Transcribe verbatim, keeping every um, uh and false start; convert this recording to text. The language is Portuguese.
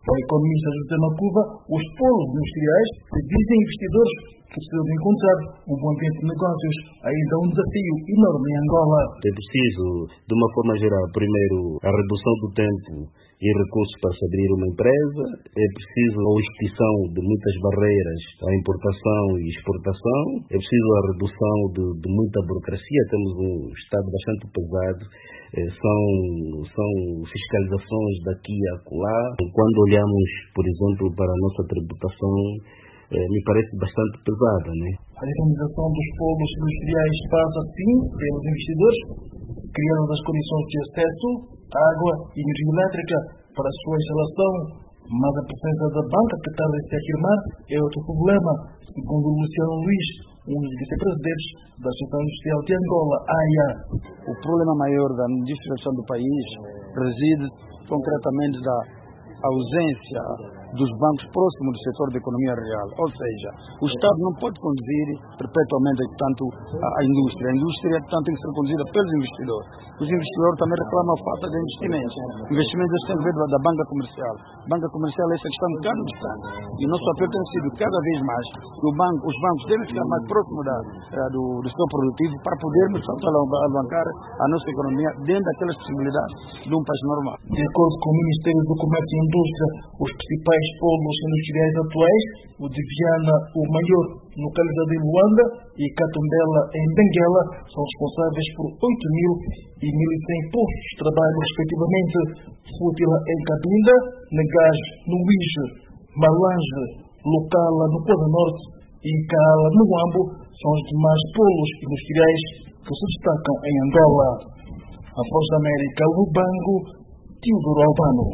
Para o economista José Macuba, os polos industriais dizem investidores que precisam de encontrar um bom ambiente de negócios, ainda um desafio enorme em Angola. É preciso, de uma forma geral, primeiro, a redução do tempo e recursos para se abrir uma empresa. É preciso a extinção de muitas barreiras à importação e exportação. É preciso a redução de, de muita burocracia. Temos um Estado bastante pesado. É, são, são fiscalizações daqui a acolá. Quando olhamos, por exemplo, para a nossa tributação, é, me parece bastante pesada, né? A dinamização dos polos industriais passa, sim, pelos investidores, criando as condições de acesso à água e energia elétrica para a sua instalação, mas a presença da banca que tarda em se afirmar é outro problema, segundo Luciano Luís, um dos vice-presidentes da Associação Industrial de Angola, A I A. O problema maior da industrialização do país reside concretamente da ausência dos bancos próximos do setor da economia real. Ou seja, o Estado não pode conduzir perpetuamente tanto a, a indústria. A indústria tanto tem que ser conduzida pelos investidores. Os investidores também reclamam a falta de investimentos. Investimentos têm que vir da, da banca comercial. A banca comercial é essa que está um bocado distante. E o nosso papel tem sido cada vez mais que o banco, os bancos devem ficar mais próximos da, do, do setor produtivo para podermos alavancar a nossa economia dentro daquelas possibilidades de um país normal. De acordo com o Ministério do Comércio e Indústria, os principais polos industriais atuais, o de Viana, o maior, localizado em Luanda, e Catumbela, em Benguela, são responsáveis por oito mil e mil e cem postos de trabalho, respectivamente. Fútila em Cabinda, Negás no Uíge, Malange, Locala no Coda Norte e Cala no Ambo são os demais polos industriais que se destacam em Angola. A Voz da América, Lubango, Teodoro Albano.